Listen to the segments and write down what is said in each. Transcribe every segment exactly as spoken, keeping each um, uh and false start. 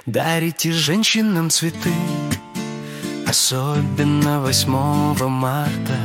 Дарите женщинам цветы, особенно восьмого марта.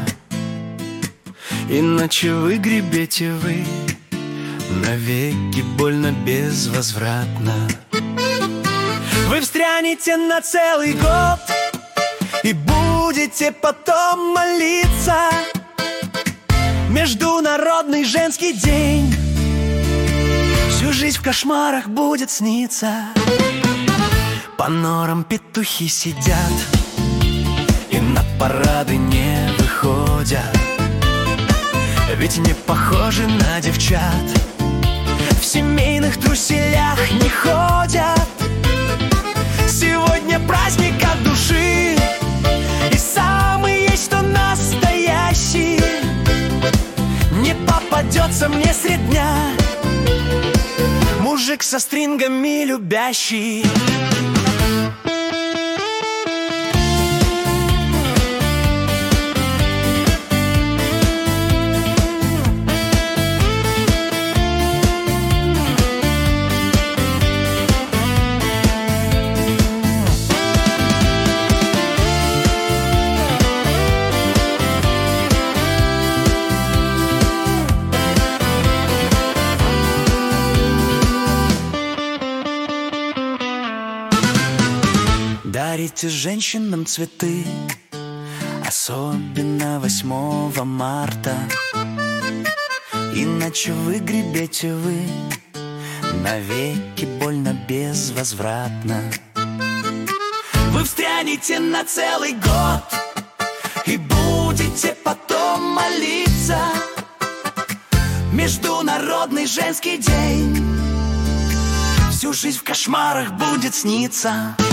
Иначе вы гребете вы навеки, больно, безвозвратно. Вы встрянете на целый год и будете потом молиться. Международный женский день всю жизнь в кошмарах будет сниться. По норам петухи сидят и на парады не выходят, ведь не похожи на девчат, в семейных труселях не ходят. Сегодня праздник от души, и самый есть что настоящий. Не попадется мне средь дня мужик со стрингами любящий. Дарите женщинам цветы, особенно восьмого марта. Иначе вы гребете вы навеки, больно, безвозвратно. Вы встрянете на целый год и будете потом молиться. Международный женский день всю жизнь в кошмарах будет сниться.